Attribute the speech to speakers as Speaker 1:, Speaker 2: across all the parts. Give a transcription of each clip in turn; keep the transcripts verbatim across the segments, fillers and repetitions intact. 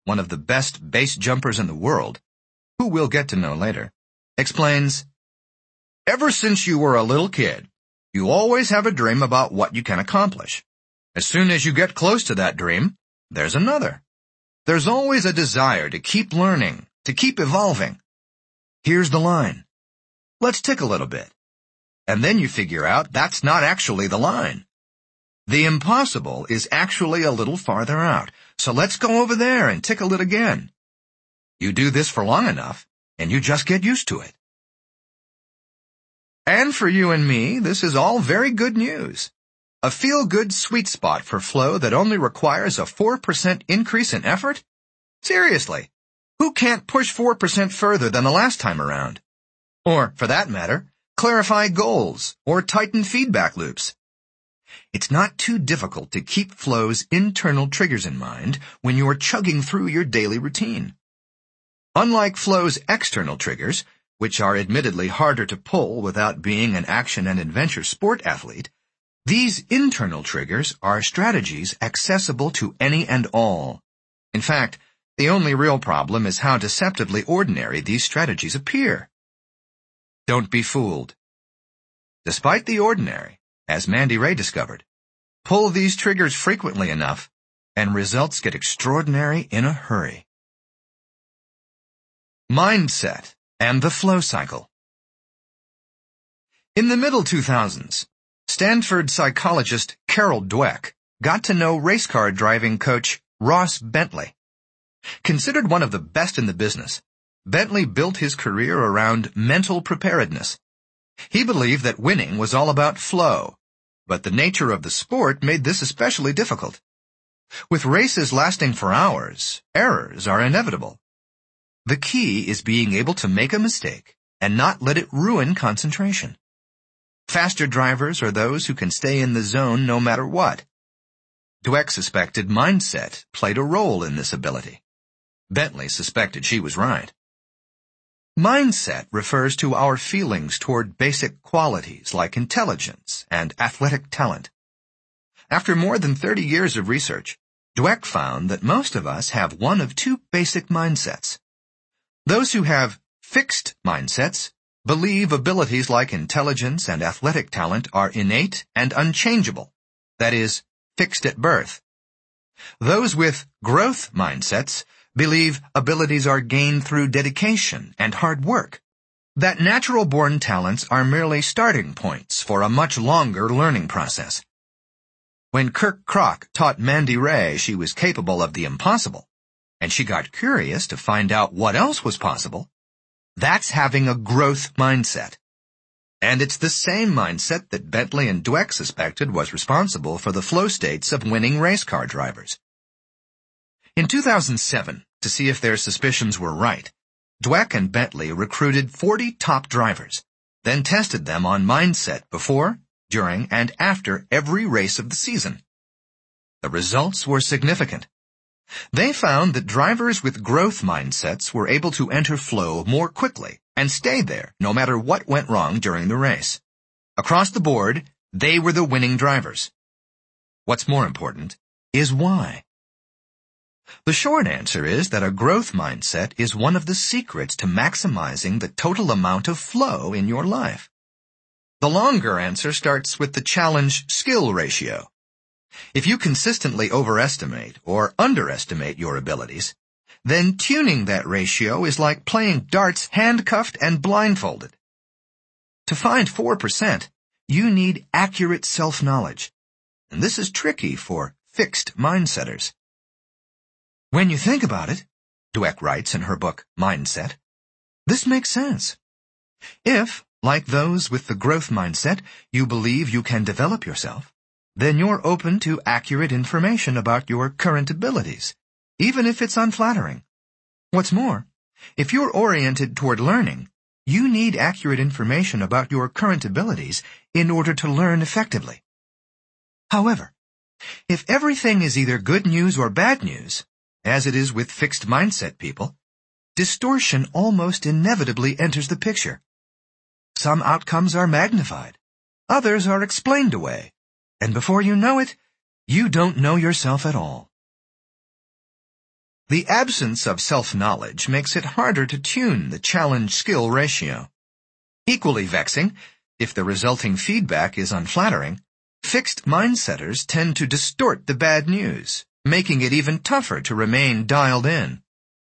Speaker 1: one of the best base jumpers in the world, who we'll get to know later, explains, "Ever since you were a little kid, you always have a dream about what you can accomplish. As soon as you get close to that dream, there's another. There's always a desire to keep learning, to keep evolving. Here's the line. Let's tick a little bit. And then you figure out that's not actually the line. The impossible is actually a little farther out, so let's go over there and tickle it again. You do this for long enough, and you just get used to it." And for you and me, this is all very good news. A feel-good sweet spot for flow that only requires a four percent increase in effort? Seriously, who can't push four percent further than the last time around? Or, for that matter, clarify goals or tighten feedback loops. It's not too difficult to keep flow's internal triggers in mind when you're chugging through your daily routine. Unlike flow's external triggers, which are admittedly harder to pull without being an action and adventure sport athlete, these internal triggers are strategies accessible to any and all. In fact, the only real problem is how deceptively ordinary these strategies appear. Don't be fooled. Despite the ordinary, as Mandy Ray discovered, pull these triggers frequently enough, and results get extraordinary in a hurry. Mindset and the flow cycle. In the middle two thousands, Stanford psychologist Carol Dweck got to know race car driving coach Ross Bentley. Considered one of the best in the business, Bentley built his career around mental preparedness. He believed that winning was all about flow, but the nature of the sport made this especially difficult. With races lasting for hours, errors are inevitable. The key is being able to make a mistake and not let it ruin concentration. Faster drivers are those who can stay in the zone no matter what. Dweck suspected mindset played a role in this ability. Bentley suspected she was right. Mindset refers to our feelings toward basic qualities like intelligence and athletic talent. After more than thirty years of research, Dweck found that most of us have one of two basic mindsets. Those who have fixed mindsets believe abilities like intelligence and athletic talent are innate and unchangeable, that is, fixed at birth. Those with growth mindsets believe abilities are gained through dedication and hard work, that natural-born talents are merely starting points for a much longer learning process. When Kirk Kroc taught Mandy Ray she was capable of the impossible, and she got curious to find out what else was possible, that's having a growth mindset. And it's the same mindset that Bentley and Dweck suspected was responsible for the flow states of winning race car drivers. In two thousand seven, to see if their suspicions were right, Dweck and Bentley recruited forty top drivers, then tested them on mindset before, during, and after every race of the season. The results were significant. They found that drivers with growth mindsets were able to enter flow more quickly and stay there no matter what went wrong during the race. Across the board, they were the winning drivers. What's more important is why. The short answer is that a growth mindset is one of the secrets to maximizing the total amount of flow in your life. The longer answer starts with the challenge-skill ratio. If you consistently overestimate or underestimate your abilities, then tuning that ratio is like playing darts handcuffed and blindfolded. To find four percent, you need accurate self-knowledge, and this is tricky for fixed mindsetters. When you think about it, Dweck writes in her book Mindset, this makes sense. If, like those with the growth mindset, you believe you can develop yourself, then you're open to accurate information about your current abilities, even if it's unflattering. What's more, if you're oriented toward learning, you need accurate information about your current abilities in order to learn effectively. However, if everything is either good news or bad news, as it is with fixed mindset people, distortion almost inevitably enters the picture. Some outcomes are magnified, others are explained away, and before you know it, you don't know yourself at all. The absence of self-knowledge makes it harder to tune the challenge-skill ratio. Equally vexing, if the resulting feedback is unflattering, fixed mindsetters tend to distort the bad news, making it even tougher to remain dialed in.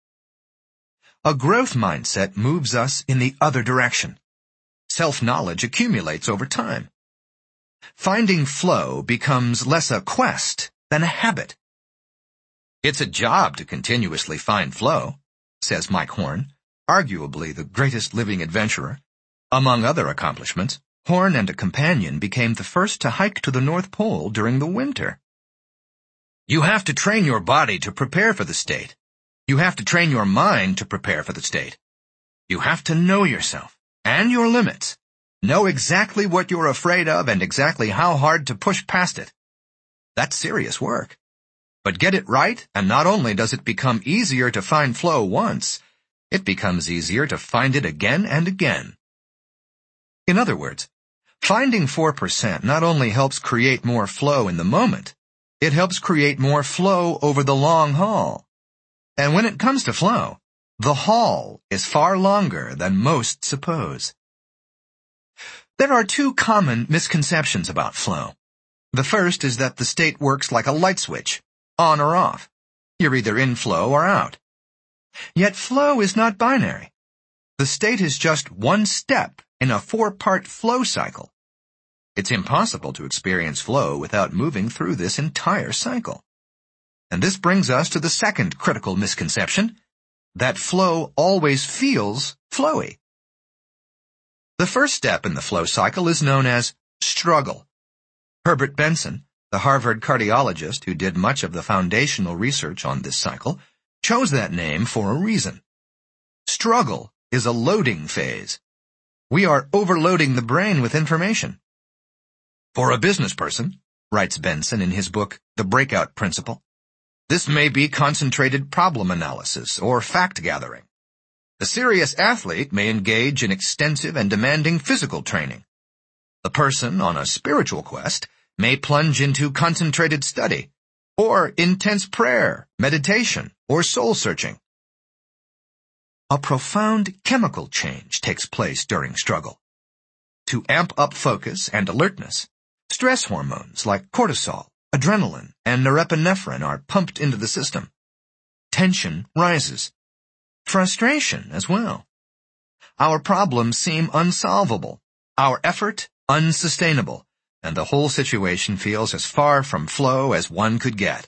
Speaker 1: A growth mindset moves us in the other direction. Self-knowledge accumulates over time. Finding flow becomes less a quest than a habit. It's a job to continuously find flow, says Mike Horn, arguably the greatest living adventurer. Among other accomplishments, Horn and a companion became the first to hike to the North Pole during the winter. You have to train your body to prepare for the state. You have to train your mind to prepare for the state. You have to know yourself and your limits. Know exactly what you're afraid of and exactly how hard to push past it. That's serious work. But get it right, and not only does it become easier to find flow once, it becomes easier to find it again and again. In other words, finding four percent not only helps create more flow in the moment, it helps create more flow over the long haul. And when it comes to flow, the haul is far longer than most suppose. There are two common misconceptions about flow. The first is that the state works like a light switch, on or off. You're either in flow or out. Yet flow is not binary. The state is just one step in a four-part flow cycle. It's impossible to experience flow without moving through this entire cycle. And this brings us to the second critical misconception, that flow always feels flowy. The first step in the flow cycle is known as struggle. Herbert Benson, the Harvard cardiologist who did much of the foundational research on this cycle, chose that name for a reason. Struggle is a loading phase. We are overloading the brain with information. For a business person, writes Benson in his book, The Breakout Principle, this may be concentrated problem analysis or fact gathering. The serious athlete may engage in extensive and demanding physical training. The person on a spiritual quest may plunge into concentrated study, or intense prayer, meditation, or soul-searching. A profound chemical change takes place during struggle. To amp up focus and alertness, stress hormones like cortisol, adrenaline, and norepinephrine are pumped into the system. Tension rises. Frustration as well. Our problems seem unsolvable, our effort unsustainable, and the whole situation feels as far from flow as one could get.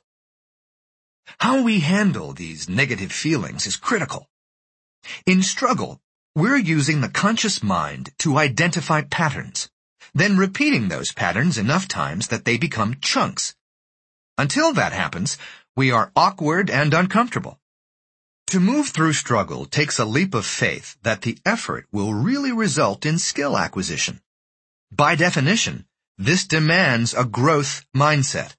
Speaker 1: How we handle these negative feelings is critical. In struggle, we're using the conscious mind to identify patterns, then repeating those patterns enough times that they become chunks. Until that happens, we are awkward and uncomfortable. To move through struggle takes a leap of faith that the effort will really result in skill acquisition. By definition, this demands a growth mindset.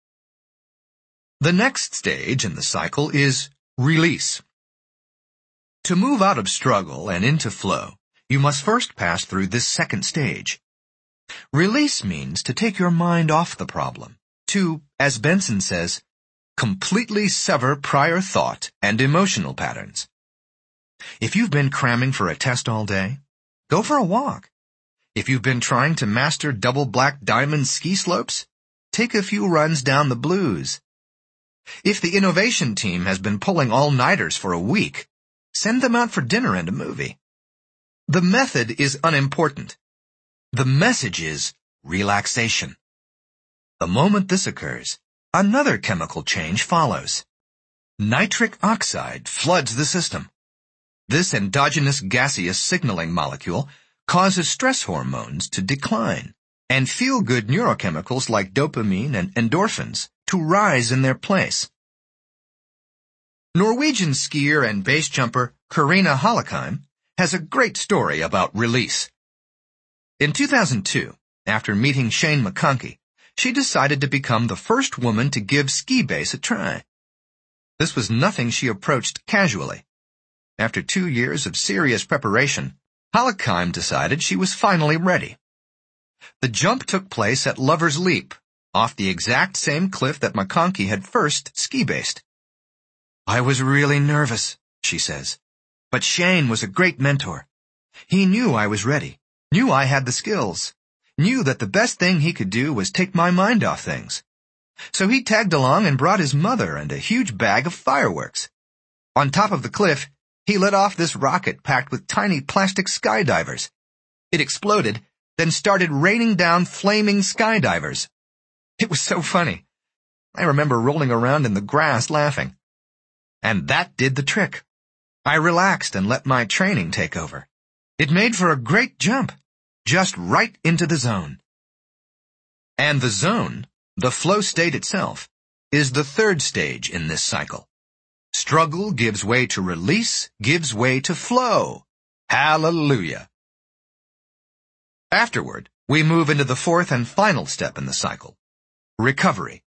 Speaker 1: The next stage in the cycle is release. To move out of struggle and into flow, you must first pass through this second stage. Release means to take your mind off the problem, to, as Benson says, completely sever prior thought and emotional patterns. If you've been cramming for a test all day, go for a walk. If you've been trying to master double black diamond ski slopes, take a few runs down the blues. If the innovation team has been pulling all-nighters for a week, send them out for dinner and a movie. The method is unimportant. The message is relaxation. The moment this occurs, another chemical change follows. Nitric oxide floods the system. This endogenous gaseous signaling molecule causes stress hormones to decline and feel-good neurochemicals like dopamine and endorphins to rise in their place. Norwegian skier and base jumper Karina Hollekheim has a great story about release. In two thousand two, after meeting Shane McConkey, she decided to become the first woman to give ski base a try. This was nothing she approached casually. After two years of serious preparation, Hollekheim decided she was finally ready. The jump took place at Lover's Leap, off the exact same cliff that McConkey had first ski-based. I was really nervous, she says. But Shane was a great mentor. He knew I was ready, knew I had the skills, knew that the best thing he could do was take my mind off things. So he tagged along and brought his mother and a huge bag of fireworks. On top of the cliff, he let off this rocket packed with tiny plastic skydivers. It exploded, then started raining down flaming skydivers. It was so funny. I remember rolling around in the grass laughing. And that did the trick. I relaxed and let my training take over. It made for a great jump, just right into the zone. And the zone, the flow state itself, is the third stage in this cycle. Struggle gives way to release, gives way to flow. Hallelujah. Afterward, we move into the fourth and final step in the cycle, recovery.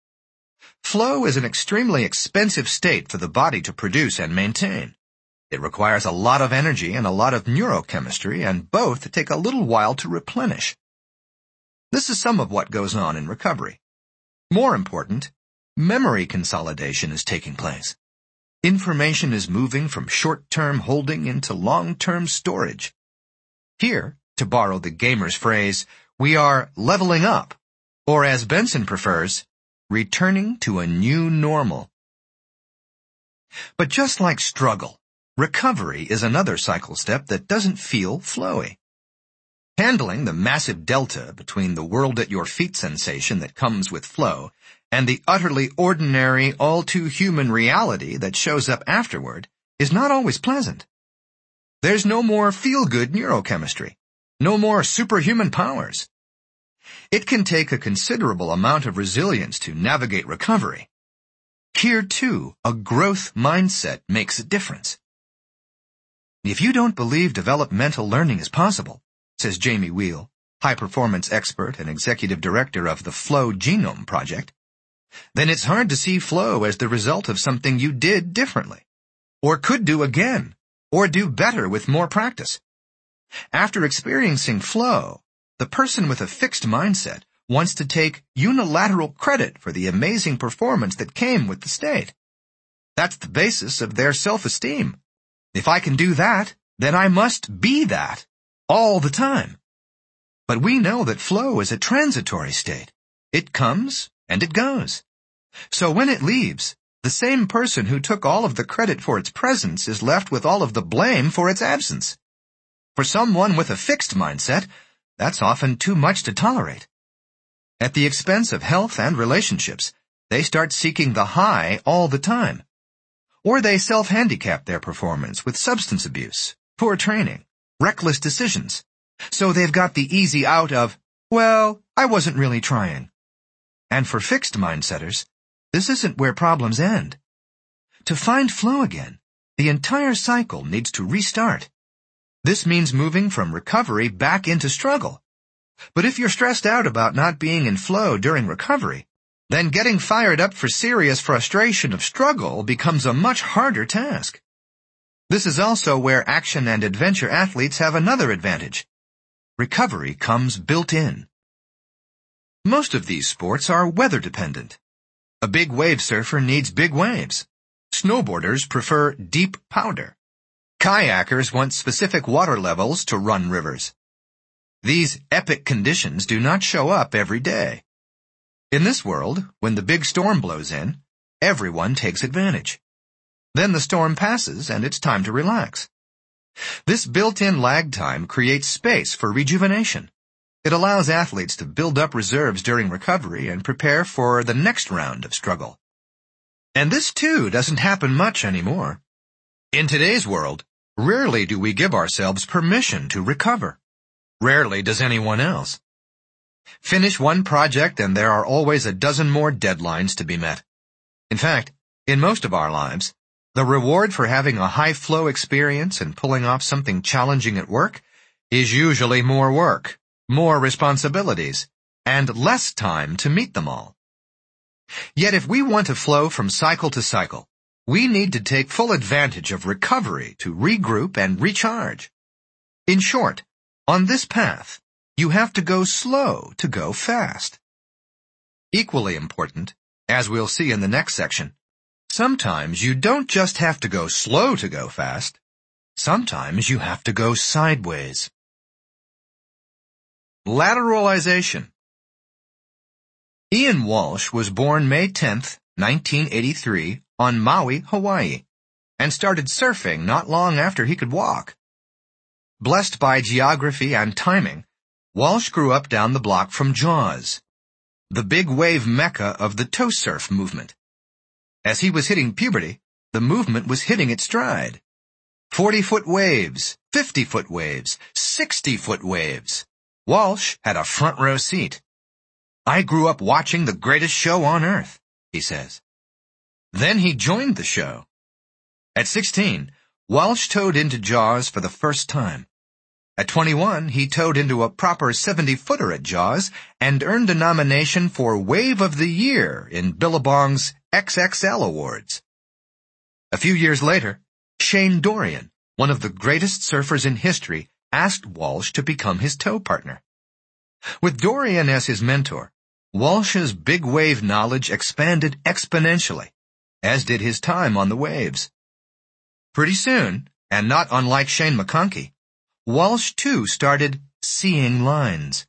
Speaker 1: Flow is an extremely expensive state for the body to produce and maintain. It requires a lot of energy and a lot of neurochemistry, and both take a little while to replenish. This is some of what goes on in recovery. More important, memory consolidation is taking place. Information is moving from short-term holding into long-term storage. Here, to borrow the gamer's phrase, we are leveling up, or as Benson prefers, returning to a new normal. But just like struggle, recovery is another cycle step that doesn't feel flowy. Handling the massive delta between the world at your feet sensation that comes with flow and the utterly ordinary, all-too-human reality that shows up afterward is not always pleasant. There's no more feel-good neurochemistry, no more superhuman powers. It can take a considerable amount of resilience to navigate recovery. Here, too, a growth mindset makes a difference. If you don't believe developmental learning is possible, says Jamie Wheel, high-performance expert and executive director of the Flow Genome Project, then it's hard to see flow as the result of something you did differently, or could do again, or do better with more practice. After experiencing flow, the person with a fixed mindset wants to take unilateral credit for the amazing performance that came with the state. That's the basis of their self-esteem. If I can do that, then I must be that, all the time. But we know that flow is a transitory state. It comes and it goes. So when it leaves, the same person who took all of the credit for its presence is left with all of the blame for its absence. For someone with a fixed mindset, that's often too much to tolerate. At the expense of health and relationships, they start seeking the high all the time. Or they self-handicap their performance with substance abuse, poor training, reckless decisions. So they've got the easy out of, well, I wasn't really trying. And for fixed mindsetters, this isn't where problems end. To find flow again, the entire cycle needs to restart. This means moving from recovery back into struggle. But if you're stressed out about not being in flow during recovery, then getting fired up for serious frustration of struggle becomes a much harder task. This is also where action and adventure athletes have another advantage. Recovery comes built in. Most of these sports are weather dependent. A big wave surfer needs big waves. Snowboarders prefer deep powder. Kayakers want specific water levels to run rivers. These epic conditions do not show up every day. In this world, when the big storm blows in, everyone takes advantage. Then the storm passes and it's time to relax. This built-in lag time creates space for rejuvenation. It allows athletes to build up reserves during recovery and prepare for the next round of struggle. And this, too, doesn't happen much anymore. In today's world, rarely do we give ourselves permission to recover. Rarely does anyone else. Finish one project and there are always a dozen more deadlines to be met. In fact, in most of our lives, the reward for having a high-flow experience and pulling off something challenging at work is usually more work, more responsibilities, and less time to meet them all. Yet if we want to flow from cycle to cycle, we need to take full advantage of recovery to regroup and recharge. In short, on this path, you have to go slow to go fast. Equally important, as we'll see in the next section, Sometimes you don't just have to go slow to go fast. Sometimes you have to go sideways. Lateralization. Ian Walsh was born May tenth, nineteen eighty-three, on Maui, Hawaii, and started surfing not long after he could walk. Blessed by geography and timing, Walsh grew up down the block from Jaws, the big wave mecca of the tow surf movement. As he was hitting puberty, the movement was hitting its stride. forty-foot waves, fifty-foot waves, sixty-foot waves. Walsh had a front row seat. I grew up watching the greatest show on earth, he says. Then he joined the show. At sixteen, Walsh towed into Jaws for the first time. At twenty-one, he towed into a proper seventy-footer at Jaws and earned a nomination for Wave of the Year in Billabong's X X L Awards. A few years later, Shane Dorian, one of the greatest surfers in history, asked Walsh to become his tow partner. With Dorian as his mentor, Walsh's big wave knowledge expanded exponentially, as did his time on the waves. Pretty soon, and not unlike Shane McConkey, Walsh too started seeing lines.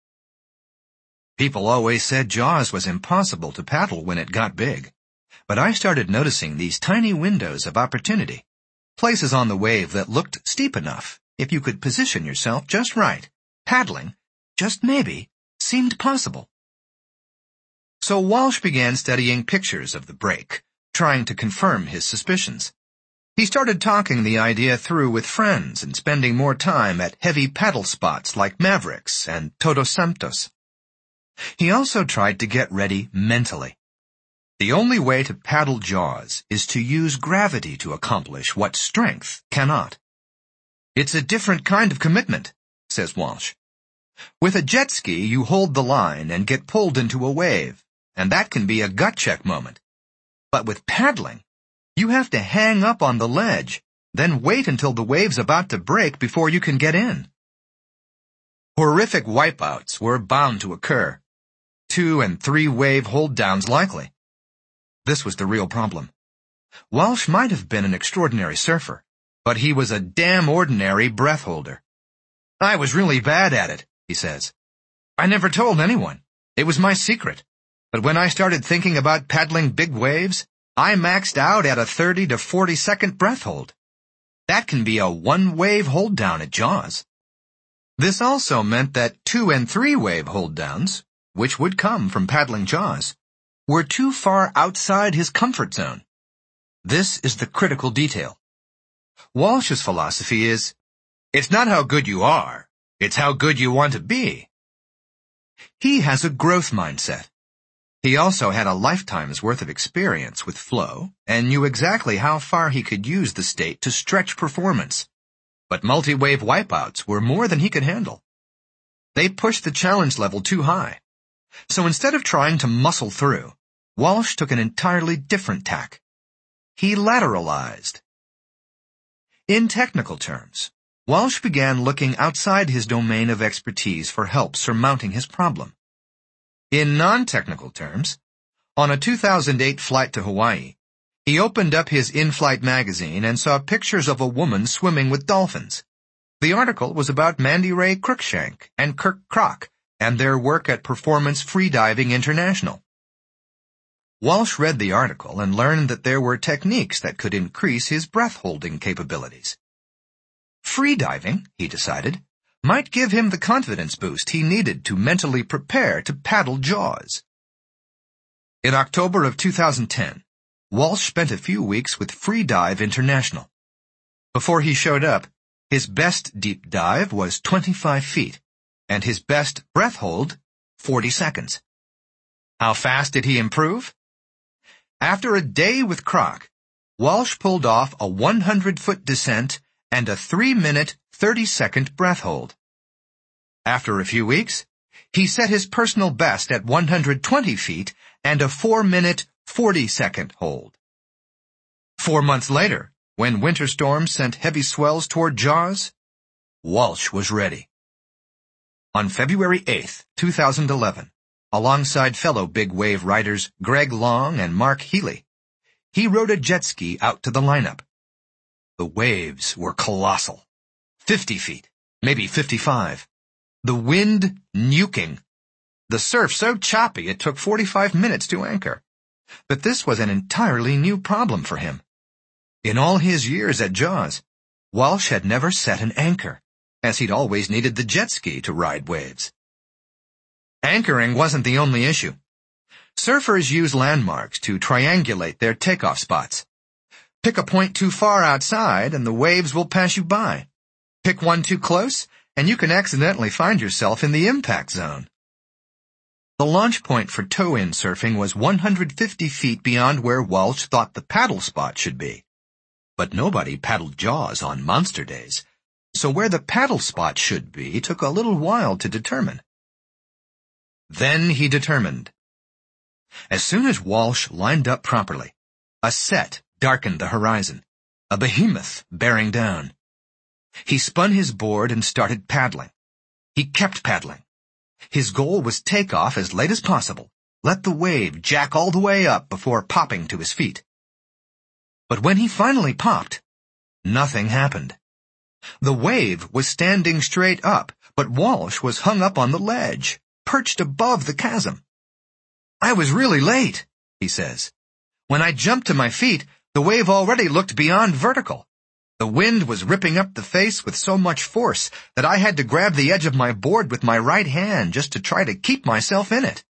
Speaker 1: People always said Jaws was impossible to paddle when it got big, but I started noticing these tiny windows of opportunity, places on the wave that looked steep enough if you could position yourself just right. Paddling, just maybe, seemed possible. So Walsh began studying pictures of the break, trying to confirm his suspicions. He started talking the idea through with friends and spending more time at heavy paddle spots like Mavericks and Todos Santos. He also tried to get ready mentally. The only way to paddle Jaws is to use gravity to accomplish what strength cannot. It's a different kind of commitment, says Walsh. With a jet ski, you hold the line and get pulled into a wave, and that can be a gut-check moment. But with paddling, you have to hang up on the ledge, then wait until the wave's about to break before you can get in. Horrific wipeouts were bound to occur. Two- and three-wave hold-downs likely. This was the real problem. Walsh might have been an extraordinary surfer, but he was a damn ordinary breath holder. I was really bad at it, he says. I never told anyone. It was my secret. But when I started thinking about paddling big waves, I maxed out at a thirty to forty second breath hold. That can be a one-wave hold down at Jaws. This also meant that two- and three-wave hold downs, which would come from paddling Jaws, were too far outside his comfort zone. This is the critical detail. Walsh's philosophy is, it's not how good you are, it's how good you want to be. He has a growth mindset. He also had a lifetime's worth of experience with flow and knew exactly how far he could use the state to stretch performance. But multi-wave wipeouts were more than he could handle. They pushed the challenge level too high. So instead of trying to muscle through, Walsh took an entirely different tack. He lateralized. In technical terms, Walsh began looking outside his domain of expertise for help surmounting his problem. In non-technical terms, on a two thousand eight flight to Hawaii, he opened up his in-flight magazine and saw pictures of a woman swimming with dolphins. The article was about Mandy Ray Cruikshank and Kirk Kroc and their work at Performance Freediving International. Walsh read the article and learned that there were techniques that could increase his breath-holding capabilities. Freediving, he decided, might give him the confidence boost he needed to mentally prepare to paddle Jaws. In October of two thousand ten, Walsh spent a few weeks with Freedive International. Before he showed up, his best deep dive was twenty-five feet, and his best breath hold, forty seconds. How fast did he improve? After a day with Kroc, Walsh pulled off a one hundred foot descent and a three minute, thirty second breath hold. After a few weeks, he set his personal best at one hundred twenty feet and a four minute, forty second hold. Four months later, when winter storms sent heavy swells toward Jaws, Walsh was ready. On February eighth, two thousand eleven, alongside fellow big wave riders Greg Long and Mark Healy, he rode a jet ski out to the lineup. The waves were colossal. Fifty feet, maybe fifty-five. The wind nuking. The surf so choppy it took forty-five minutes to anchor. But this was an entirely new problem for him. In all his years at Jaws, Walsh had never set an anchor, as he'd always needed the jet ski to ride waves. Anchoring wasn't the only issue. Surfers use landmarks to triangulate their takeoff spots. Pick a point too far outside and the waves will pass you by. Pick one too close and you can accidentally find yourself in the impact zone. The launch point for tow-in surfing was one hundred fifty feet beyond where Walsh thought the paddle spot should be. But nobody paddled Jaws on monster days, so where the paddle spot should be took a little while to determine. Then he determined. As soon as Walsh lined up properly, a set darkened the horizon, a behemoth bearing down. He spun his board and started paddling. He kept paddling. His goal was take off as late as possible, let the wave jack all the way up before popping to his feet. But when he finally popped, nothing happened. The wave was standing straight up, but Walsh was hung up on the ledge, perched above the chasm. I was really late, he says. When I jumped to my feet, the wave already looked beyond vertical. The wind was ripping up the face with so much force that I had to grab the edge of my board with my right hand just to try to keep myself in it.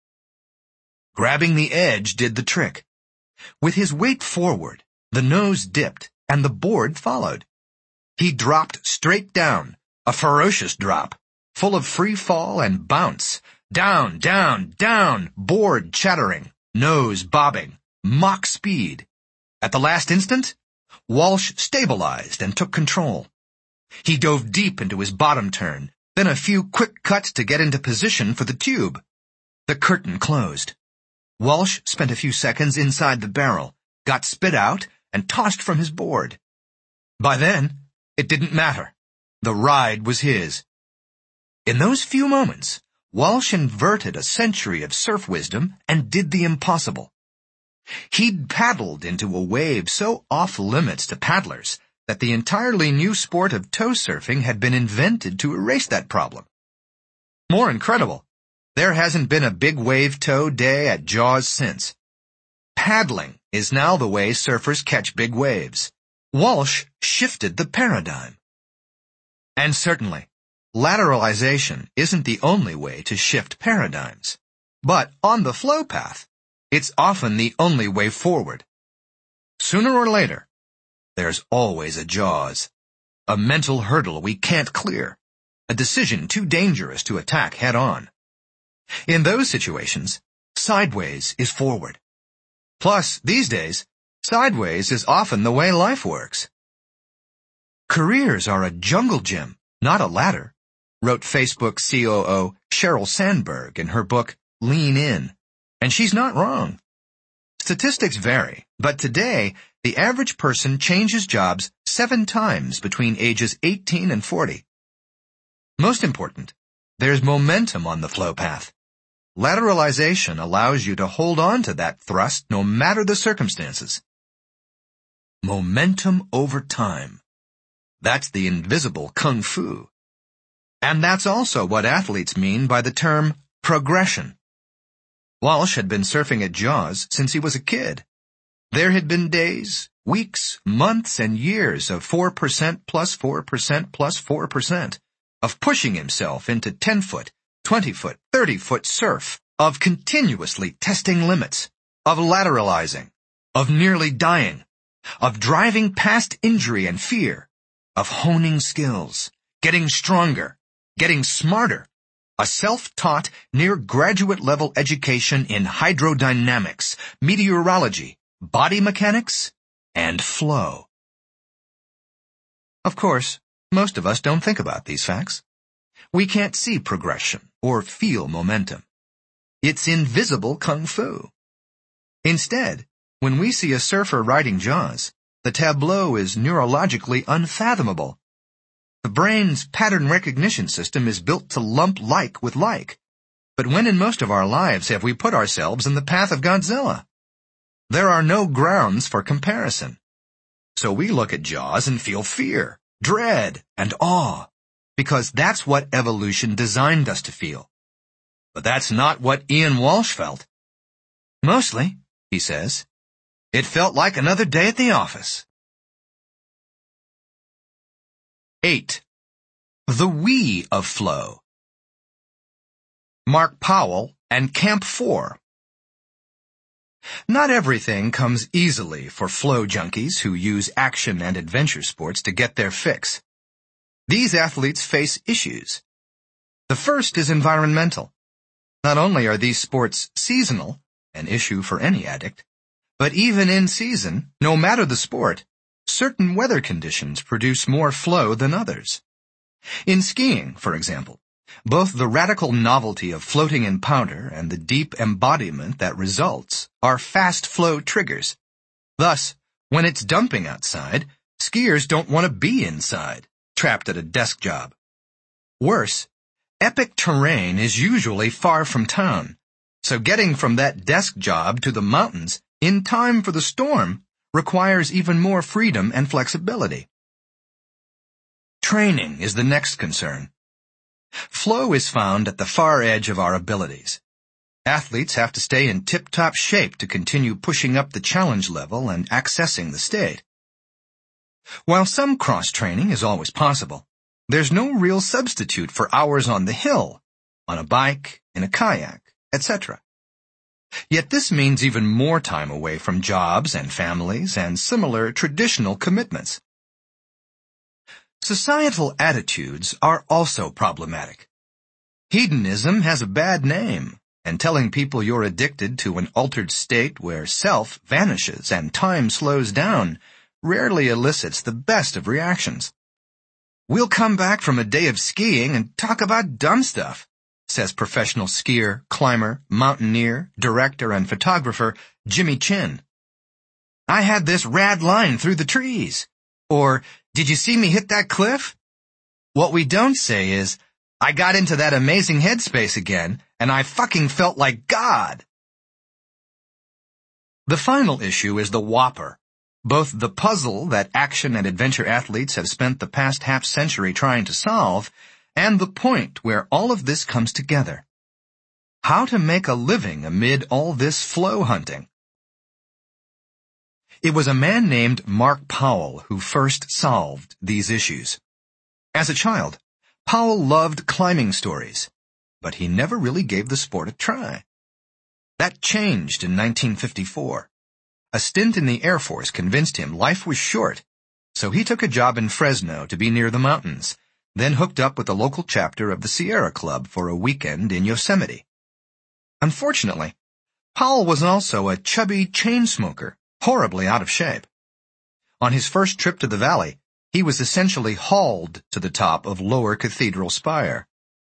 Speaker 1: Grabbing the edge did the trick. With his weight forward, the nose dipped and the board followed. He dropped straight down, a ferocious drop, full of free fall and bounce. Down, down, down, board chattering, nose bobbing, Mach speed. At the last instant, Walsh stabilized and took control. He dove deep into his bottom turn, then a few quick cuts to get into position for the tube. The curtain closed. Walsh spent a few seconds inside the barrel, got spit out, and tossed from his board. By then, it didn't matter. The ride was his. In those few moments, Walsh inverted a century of surf wisdom and did the impossible. He'd paddled into a wave so off-limits to paddlers that the entirely new sport of tow surfing had been invented to erase that problem. More incredible, there hasn't been a big wave tow day at Jaws since. Paddling is now the way surfers catch big waves. Walsh shifted the paradigm. And certainly, lateralization isn't the only way to shift paradigms. But on the flow path, it's often the only way forward. Sooner or later, there's always a Jaws, a mental hurdle we can't clear, a decision too dangerous to attack head-on. In those situations, sideways is forward. Plus, these days, sideways is often the way life works. Careers are a jungle gym, not a ladder, wrote Facebook C O O Sheryl Sandberg in her book Lean In. And she's not wrong. Statistics vary, but today, the average person changes jobs seven times between ages eighteen and forty. Most important, there's momentum on the flow path. Lateralization allows you to hold on to that thrust no matter the circumstances. Momentum over time. That's the invisible kung fu. And that's also what athletes mean by the term progression. Walsh had been surfing at Jaws since he was a kid. There had been days, weeks, months, and years of four percent plus four percent plus four percent, of pushing himself into ten-foot, twenty-foot, thirty-foot surf, of continuously testing limits, of lateralizing, of nearly dying, of driving past injury and fear, of honing skills, getting stronger, getting smarter, a self-taught, near-graduate-level education in hydrodynamics, meteorology, body mechanics, and flow. Of course, most of us don't think about these facts. We can't see progression or feel momentum. It's invisible kung fu. Instead, when we see a surfer riding Jaws, the tableau is neurologically unfathomable. The brain's pattern recognition system is built to lump like with like. But when in most of our lives have we put ourselves in the path of Godzilla? there are no grounds for comparison. So we look at Jaws and feel fear, dread, and awe, because that's what evolution designed us to feel. But that's not what Ian Walsh felt. Mostly, he says, it felt like another day at the office. eight. The we of flow. Mark Powell and Camp four. Not everything comes easily for flow junkies who use action and adventure sports to get their fix. These athletes face issues. The first is environmental. Not only are these sports seasonal, an issue for any addict, but even in season, no matter the sport, certain weather conditions produce more flow than others. In skiing, for example, both the radical novelty of floating in powder and the deep embodiment that results are fast flow triggers. Thus, when it's dumping outside, skiers don't want to be inside, trapped at a desk job. Worse, epic terrain is usually far from town, so getting from that desk job to the mountains in time for the storm requires even more freedom and flexibility. Training is the next concern. Flow is found at the far edge of our abilities. Athletes have to stay in tip-top shape to continue pushing up the challenge level and accessing the state. While some cross-training is always possible, there's no real substitute for hours on the hill, on a bike, in a kayak, et cetera. Yet this means even more time away from jobs and families and similar traditional commitments. Societal attitudes are also problematic. Hedonism has a bad name, and telling people you're addicted to an altered state where self vanishes and time slows down rarely elicits the best of reactions. We'll come back from a day of skiing and talk about dumb stuff, says professional skier, climber, mountaineer, director, and photographer Jimmy Chin. I had this rad line through the trees. Or, did you see me hit that cliff? What we don't say is, I got into that amazing headspace again, and I fucking felt like God. The final issue is the whopper, both the puzzle that action and adventure athletes have spent the past half century trying to solve, and the point where all of this comes together. How to make a living amid all this flow hunting. It was a man named Mark Powell who first solved these issues. As a child, Powell loved climbing stories, but he never really gave the sport a try. That changed in nineteen fifty-four. A stint in the Air Force convinced him life was short, so he took a job in Fresno to be near the mountains, then hooked up with the local chapter of the Sierra Club for a weekend in Yosemite. Unfortunately, Powell was also a chubby chain smoker, horribly out of shape. On his first trip to the valley, he was essentially hauled to the top of Lower Cathedral Spire.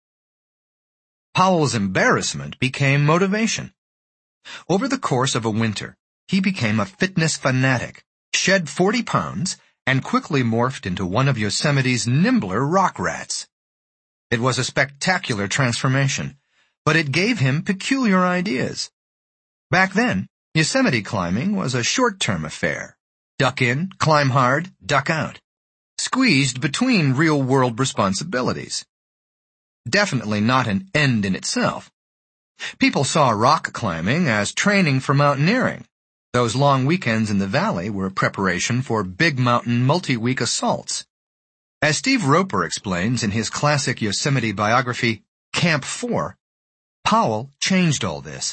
Speaker 1: Powell's embarrassment became motivation. Over the course of a winter, he became a fitness fanatic, shed forty pounds, and quickly morphed into one of Yosemite's nimbler rock rats. It was a spectacular transformation, but it gave him peculiar ideas. Back then, Yosemite climbing was a short-term affair. Duck in, climb hard, duck out. Squeezed between real-world responsibilities. Definitely not an end in itself. People saw rock climbing as training for mountaineering. Those long weekends in the valley were preparation for big mountain multi-week assaults. As Steve Roper explains in his classic Yosemite biography, Camp four, Powell changed all this.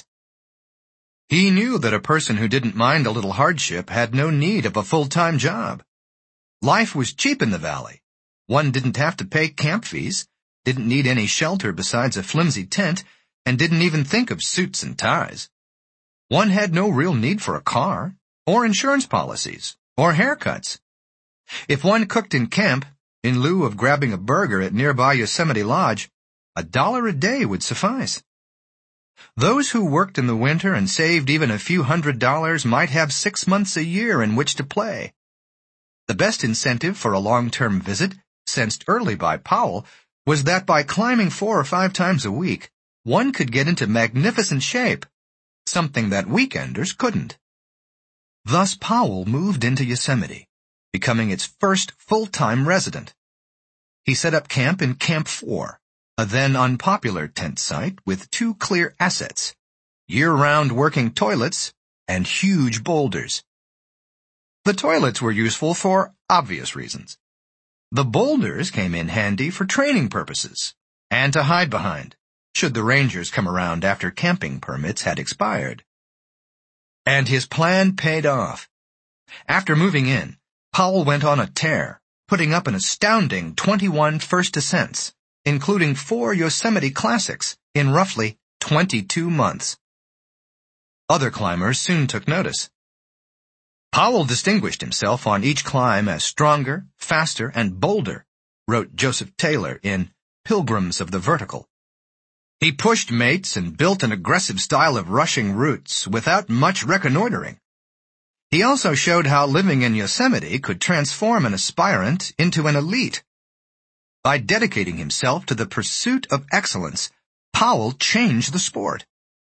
Speaker 1: He knew that a person who didn't mind a little hardship had no need of a full-time job. Life was cheap in the valley. One didn't have to pay camp fees, didn't need any shelter besides a flimsy tent, and didn't even think of suits and ties. One had no real need for a car, or insurance policies, or haircuts. If one cooked in camp, in lieu of grabbing a burger at nearby Yosemite Lodge, a dollar a day would suffice. Those who worked in the winter and saved even a few hundred dollars might have six months a year in which to play. The best incentive for a long-term visit, sensed early by Powell, was that by climbing four or five times a week, one could get into magnificent shape, something that weekenders couldn't. Thus Powell moved into Yosemite, becoming its first full-time resident. He set up camp in Camp four, a then unpopular tent site with two clear assets: year-round working toilets and huge boulders. The toilets were useful for obvious reasons. The boulders came in handy for training purposes and to hide behind, should the rangers come around after camping permits had expired. And his plan paid off. After moving in, Powell went on a tear, putting up an astounding twenty-one first ascents, including four Yosemite Classics, in roughly twenty-two months. Other climbers soon took notice. Powell distinguished himself on each climb as stronger, faster, and bolder, wrote Joseph Taylor in Pilgrims of the Vertical. He pushed mates and built an aggressive style of rushing routes without much reconnoitering. He also showed how living in Yosemite could transform an aspirant into an elite. By dedicating himself to the pursuit of excellence, Powell changed the sport.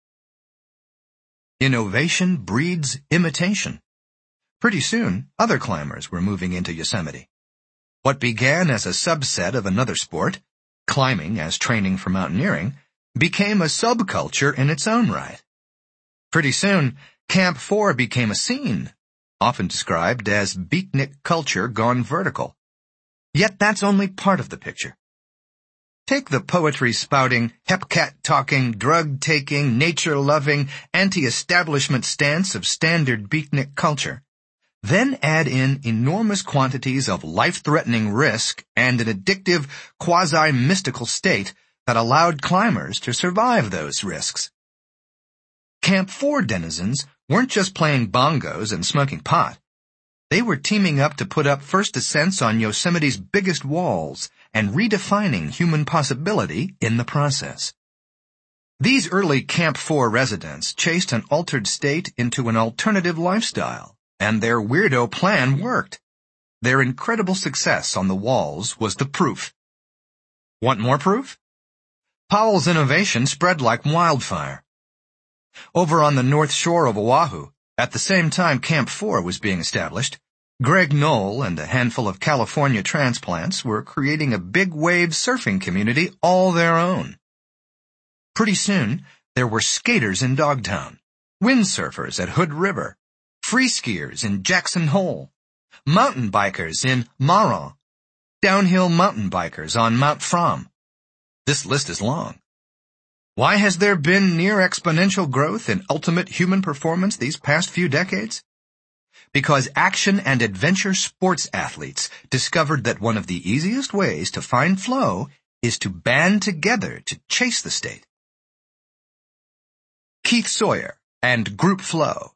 Speaker 1: Innovation breeds imitation. Pretty soon, other climbers were moving into Yosemite. What began as a subset of another sport, climbing as training for mountaineering, became a subculture in its own right. Pretty soon, Camp four became a scene, often described as beatnik culture gone vertical. Yet that's only part of the picture. Take the poetry-spouting, hepcat-talking, drug-taking, nature-loving, anti-establishment stance of standard beatnik culture. Then add in enormous quantities of life-threatening risk and an addictive, quasi-mystical state that allowed climbers to survive those risks. Camp four denizens weren't just playing bongos and smoking pot. They were teaming up to put up first ascents on Yosemite's biggest walls and redefining human possibility in the process. These early Camp four residents chased an altered state into an alternative lifestyle, and their weirdo plan worked. Their incredible success on the walls was the proof. Want more proof? Powell's innovation spread like wildfire. Over on the north shore of Oahu, at the same time Camp four was being established, Greg Knoll and a handful of California transplants were creating a big wave surfing community all their own. Pretty soon, there were skaters in Dogtown, windsurfers at Hood River, free skiers in Jackson Hole, mountain bikers in Marron, downhill mountain bikers on Mount Fromm. This list is long. Why has there been near exponential growth in ultimate human performance these past few decades? Because action and adventure sports athletes discovered that one of the easiest ways to find flow is to band together to chase the state. Keith Sawyer and Group Flow.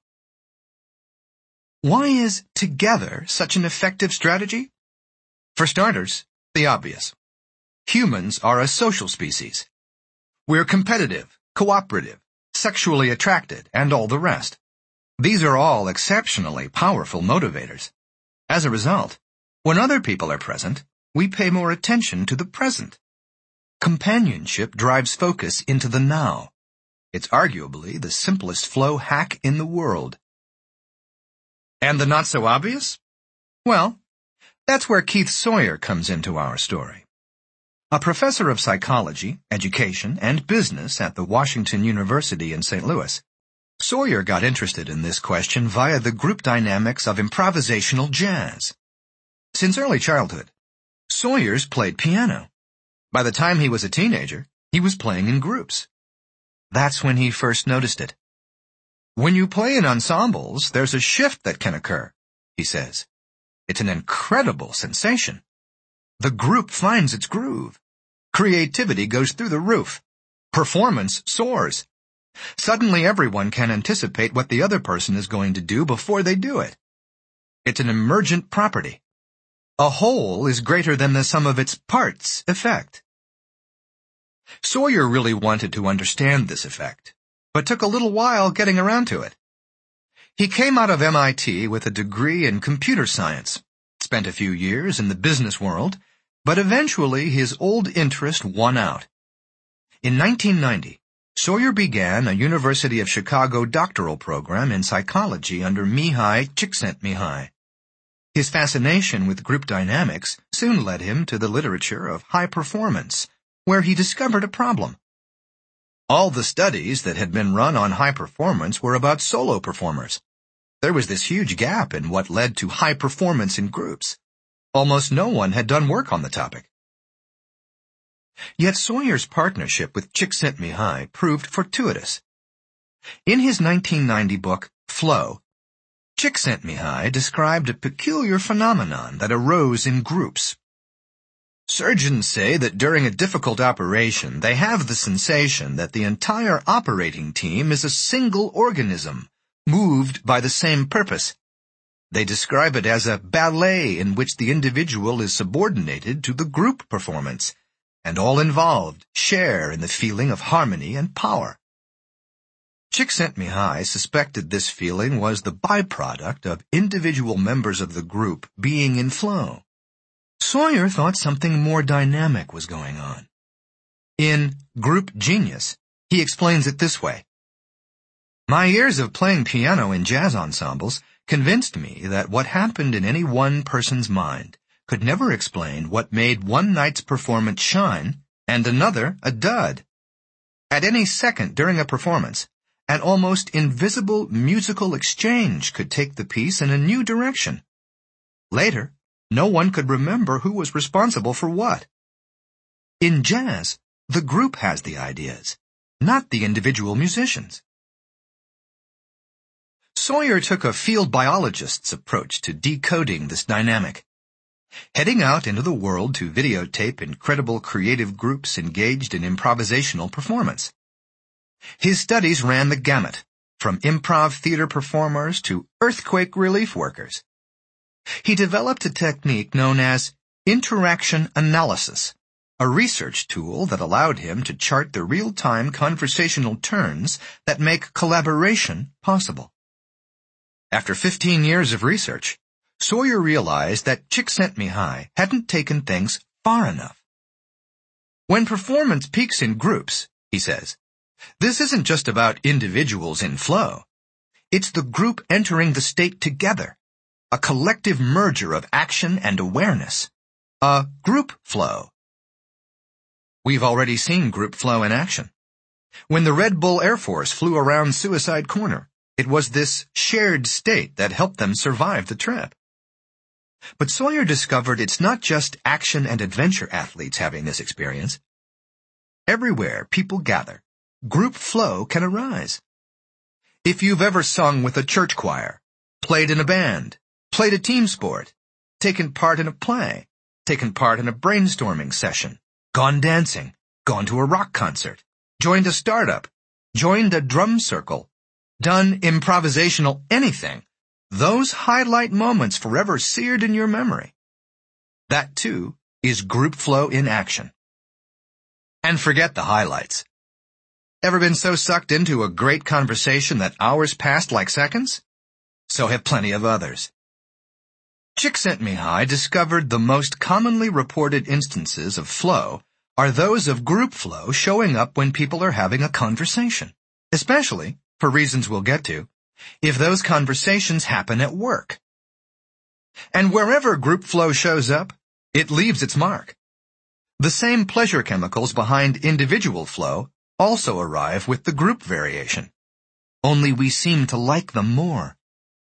Speaker 1: Why is together such an effective strategy? For starters, the obvious. Humans are a social species. We're competitive, cooperative, sexually attracted, and all the rest. These are all exceptionally powerful motivators. As a result, when other people are present, we pay more attention to the present. Companionship drives focus into the now. It's arguably the simplest flow hack in the world. And the not-so-obvious? Well, that's where Keith Sawyer comes into our story. A professor of psychology, education, and business at the Washington University in Saint Louis, Sawyer got interested in this question via the group dynamics of improvisational jazz. Since early childhood, Sawyer's played piano. By the time he was a teenager, he was playing in groups. That's when he first noticed it. When you play in ensembles, there's a shift that can occur, he says. It's an incredible sensation. The group finds its groove. Creativity goes through the roof. Performance soars. Suddenly everyone can anticipate what the other person is going to do before they do it. It's an emergent property. A whole is greater than the sum of its parts effect. Sawyer really wanted to understand this effect, but took a little while getting around to it. He came out of M I T with a degree in computer science, spent a few years in the business world, but eventually his old interest won out. In nineteen ninety, Sawyer began a University of Chicago doctoral program in psychology under Mihai Csikszentmihalyi. His fascination with group dynamics soon led him to the literature of high performance, where he discovered a problem. All the studies that had been run on high performance were about solo performers. There was this huge gap in what led to high performance in groups. Almost no one had done work on the topic. Yet Sawyer's partnership with Csikszentmihalyi proved fortuitous. In his nineteen ninety book, Flow, Csikszentmihalyi described a peculiar phenomenon that arose in groups. Surgeons say that during a difficult operation, they have the sensation that the entire operating team is a single organism, moved by the same purpose. They describe it as a ballet in which the individual is subordinated to the group performance, and all involved share in the feeling of harmony and power. Csikszentmihalyi suspected this feeling was the byproduct of individual members of the group being in flow. Sawyer thought something more dynamic was going on. In Group Genius, he explains it this way. My years of playing piano in jazz ensembles convinced me that what happened in any one person's mind could never explain what made one night's performance shine and another a dud. At any second during a performance, an almost invisible musical exchange could take the piece in a new direction. Later, no one could remember who was responsible for what. In jazz, the group has the ideas, not the individual musicians. Sawyer took a field biologist's approach to decoding this dynamic. Heading out into the world to videotape incredible creative groups engaged in improvisational performance. His studies ran the gamut, from improv theater performers to earthquake relief workers. He developed a technique known as interaction analysis, a research tool that allowed him to chart the real-time conversational turns that make collaboration possible. After fifteen years of research, Sawyer realized that Csikszentmihalyi hadn't taken things far enough. When performance peaks in groups, he says, this isn't just about individuals in flow. It's the group entering the state together, a collective merger of action and awareness, a group flow. We've already seen group flow in action. When the Red Bull Air Force flew around Suicide Corner, it was this shared state that helped them survive the trip. But Sawyer discovered it's not just action and adventure athletes having this experience. Everywhere people gather, group flow can arise. If you've ever sung with a church choir, played in a band, played a team sport, taken part in a play, taken part in a brainstorming session, gone dancing, gone to a rock concert, joined a startup, joined a drum circle, done improvisational anything, those highlight moments forever seared in your memory. That, too, is group flow in action. And forget the highlights. Ever been so sucked into a great conversation that hours passed like seconds? So have plenty of others. Csikszentmihalyi discovered the most commonly reported instances of flow are those of group flow showing up when people are having a conversation, especially, for reasons we'll get to, if those conversations happen at work. And wherever group flow shows up, it leaves its mark. The same pleasure chemicals behind individual flow also arrive with the group variation. Only we seem to like them more.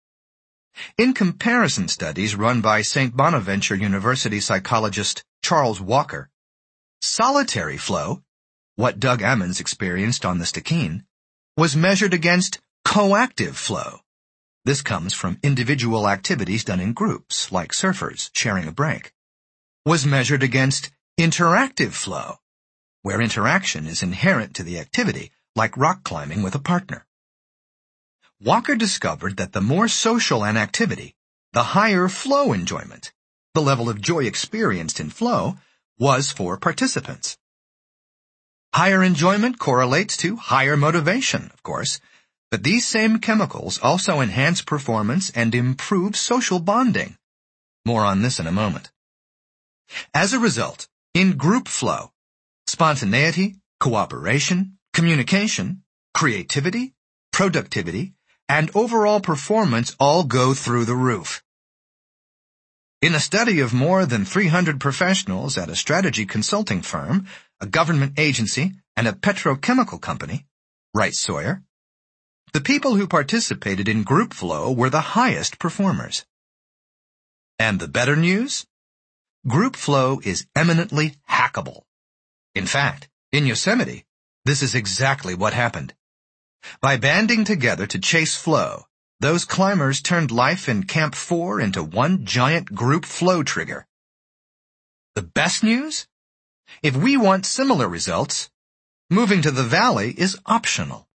Speaker 1: In comparison studies run by Saint Bonaventure University psychologist Charles Walker, solitary flow, what Doug Ammons experienced on the Stikine, was measured against coactive flow. This comes from individual activities done in groups, like surfers sharing a break. Was measured against interactive flow, where interaction is inherent to the activity, like rock climbing with a partner. Walker discovered that the more social an activity, the higher flow enjoyment, the level of joy experienced in flow, was for participants. Higher enjoyment correlates to higher motivation, of course, but these same chemicals also enhance performance and improve social bonding. More on this in a moment. As a result, in group flow, spontaneity, cooperation, Communication, creativity, productivity, and overall performance all go through the roof. In a study of more than three hundred professionals at a strategy consulting firm, a government agency, and a petrochemical company, writes Sawyer, the people who participated in group flow were the highest performers. And the better news? Group flow is eminently hackable. In fact, in Yosemite, this is exactly what happened. By banding together to chase flow, those climbers turned life in Camp four into one giant group flow trigger. The best news? If we want similar results, moving to the valley is optional.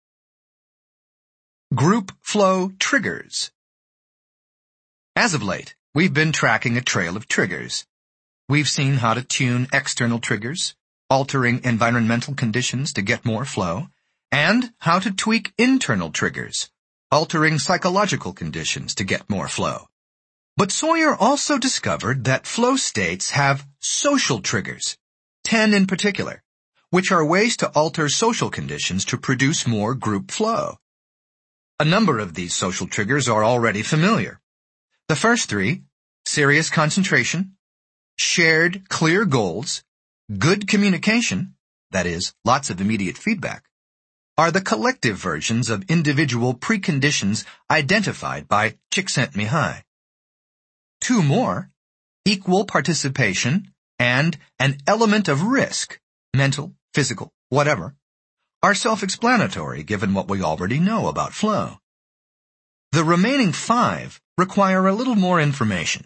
Speaker 1: Group flow triggers. As of late, we've been tracking a trail of triggers. We've seen how to tune external triggers, altering environmental conditions to get more flow, and how to tweak internal triggers, altering psychological conditions to get more flow. But Sawyer also discovered that flow states have social triggers, ten in particular, which are ways to alter social conditions to produce more group flow. A number of these social triggers are already familiar. The first three, serious concentration, shared clear goals, good communication, that is, lots of immediate feedback, are the collective versions of individual preconditions identified by Csikszentmihalyi. Two more, equal participation and an element of risk, mental, physical, whatever, are self-explanatory given what we already know about flow. The remaining five require a little more information.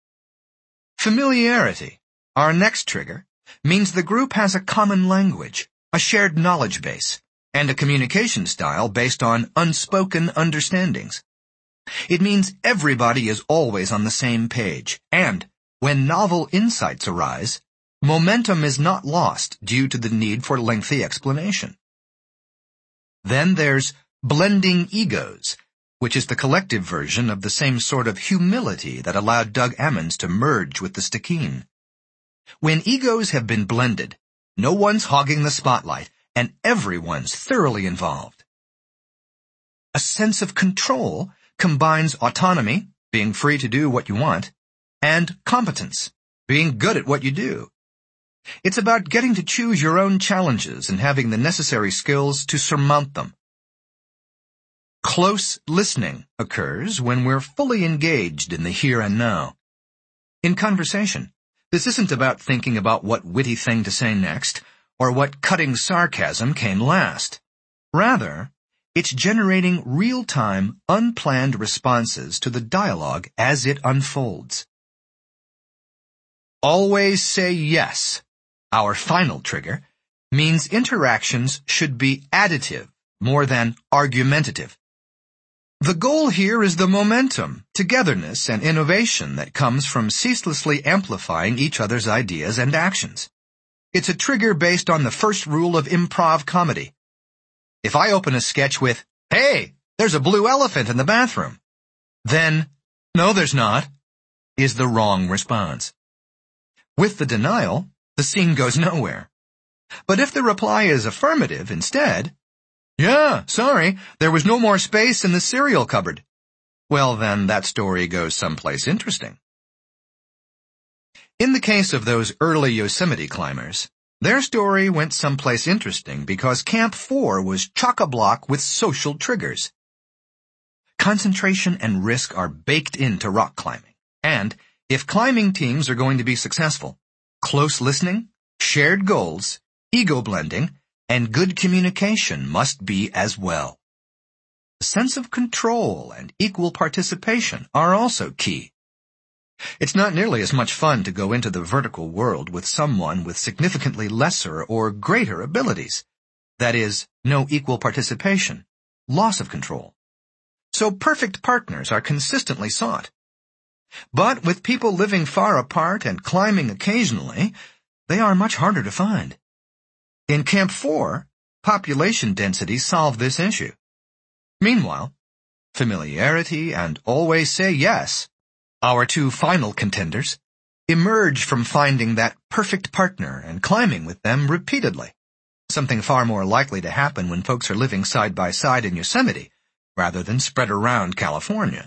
Speaker 1: Familiarity, our next trigger, means the group has a common language, a shared knowledge base, and a communication style based on unspoken understandings. It means everybody is always on the same page, and when novel insights arise, momentum is not lost due to the need for lengthy explanation. Then there's blending egos, which is the collective version of the same sort of humility that allowed Doug Ammons to merge with the Stikine. When egos have been blended, no one's hogging the spotlight, and everyone's thoroughly involved. A sense of control combines autonomy, being free to do what you want, and competence, being good at what you do. It's about getting to choose your own challenges and having the necessary skills to surmount them. Close listening occurs when we're fully engaged in the here and now. In conversation, this isn't about thinking about what witty thing to say next, or what cutting sarcasm came last. Rather, it's generating real-time, unplanned responses to the dialogue as it unfolds. Always say yes, our final trigger, means interactions should be additive more than argumentative. The goal here is the momentum, togetherness, and innovation that comes from ceaselessly amplifying each other's ideas and actions. It's a trigger based on the first rule of improv comedy. If I open a sketch with, "Hey, there's a blue elephant in the bathroom," then, "No, there's not," is the wrong response. With the denial, the scene goes nowhere. But if the reply is affirmative instead, "Yeah, sorry, there was no more space in the cereal cupboard," well then that story goes someplace interesting. In the case of those early Yosemite climbers, their story went someplace interesting because Camp four was chock-a-block with social triggers. Concentration and risk are baked into rock climbing, and if climbing teams are going to be successful, close listening, shared goals, ego blending, and good communication must be as well. A sense of control and equal participation are also key. It's not nearly as much fun to go into the vertical world with someone with significantly lesser or greater abilities. That is, no equal participation, loss of control. So perfect partners are consistently sought. But with people living far apart and climbing occasionally, they are much harder to find. In Camp four, population density solved this issue. Meanwhile, familiarity and always say yes, our two final contenders, emerge from finding that perfect partner and climbing with them repeatedly. something far more likely to happen when folks are living side by side in Yosemite, rather than spread around California.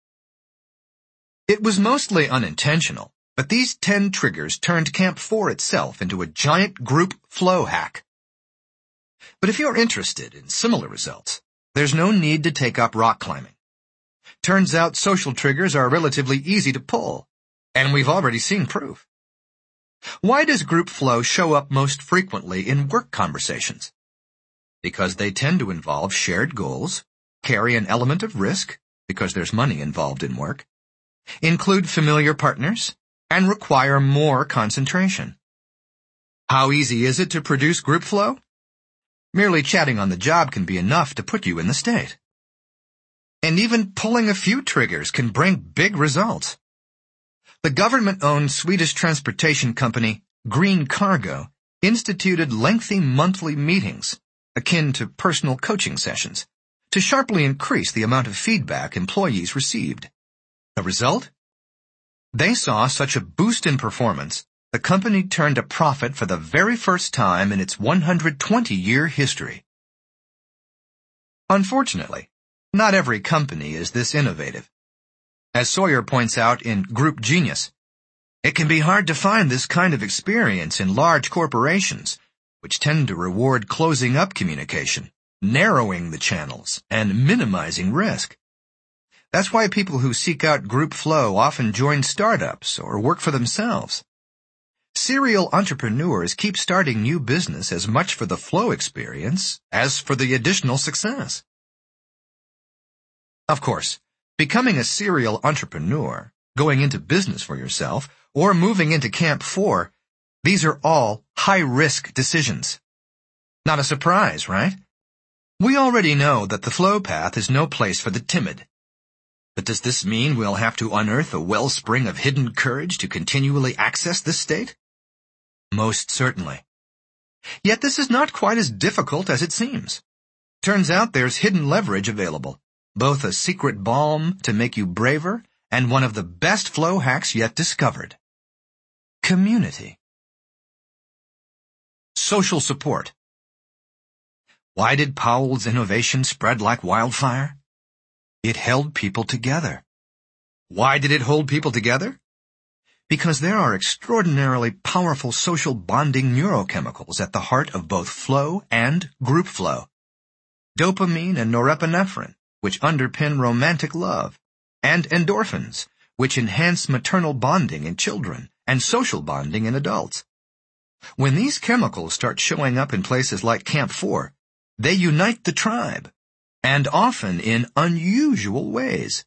Speaker 1: It was mostly unintentional, but these ten triggers turned Camp four itself into a giant group flow hack. But if you're interested in similar results, there's no need to take up rock climbing. Turns out social triggers are relatively easy to pull, and we've already seen proof. Why does group flow show up most frequently in work conversations? Because they tend to involve shared goals, carry an element of risk, because there's money involved in work, include familiar partners, and require more concentration. How easy is it to produce group flow? Merely chatting on the job can be enough to put you in the state. And even pulling a few triggers can bring big results. The government-owned Swedish transportation company Green Cargo instituted lengthy monthly meetings, akin to personal coaching sessions, to sharply increase the amount of feedback employees received. The result? They saw such a boost in performance, the company turned a profit for the very first time in its one hundred twenty year history. Unfortunately, not every company is this innovative. As Sawyer points out in Group Genius, it can be hard to find this kind of experience in large corporations, which tend to reward closing up communication, narrowing the channels, and minimizing risk. That's why people who seek out group flow often join startups or work for themselves. Serial entrepreneurs keep starting new business as much for the flow experience as for the additional success. Of course, becoming a serial entrepreneur, going into business for yourself, or moving into Camp four, these are all high-risk decisions. Not a surprise, right? We already know that the flow path is no place for the timid. But does this mean we'll have to unearth a wellspring of hidden courage to continually access this state? Most certainly. Yet this is not quite as difficult as it seems. Turns out there's hidden leverage available, both a secret balm to make you braver and one of the best flow hacks yet discovered. Community. Social support. Why did Powell's innovation spread like wildfire? It held people together. Why did it hold people together? Because there are extraordinarily powerful social bonding neurochemicals at the heart of both flow and group flow. Dopamine and norepinephrine, which underpin romantic love, and endorphins, which enhance maternal bonding in children and social bonding in adults. When these chemicals start showing up in places like Camp four, they unite the tribe, and often in unusual ways.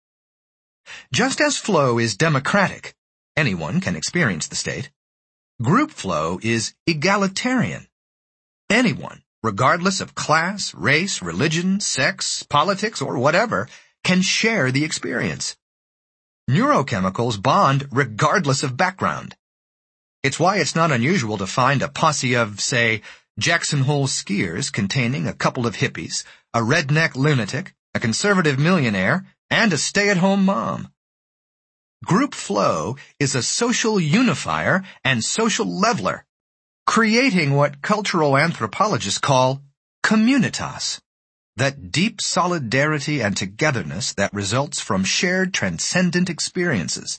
Speaker 1: Just as flow is democratic, anyone can experience the state, group flow is egalitarian. Anyone, regardless of class, race, religion, sex, politics, or whatever, can share the experience. Neurochemicals bond regardless of background. It's why it's not unusual to find a posse of, say, Jackson Hole skiers containing a couple of hippies, a redneck lunatic, a conservative millionaire, and a stay-at-home mom. Group flow is a social unifier and social leveler, creating what cultural anthropologists call communitas, that deep solidarity and togetherness that results from shared transcendent experiences.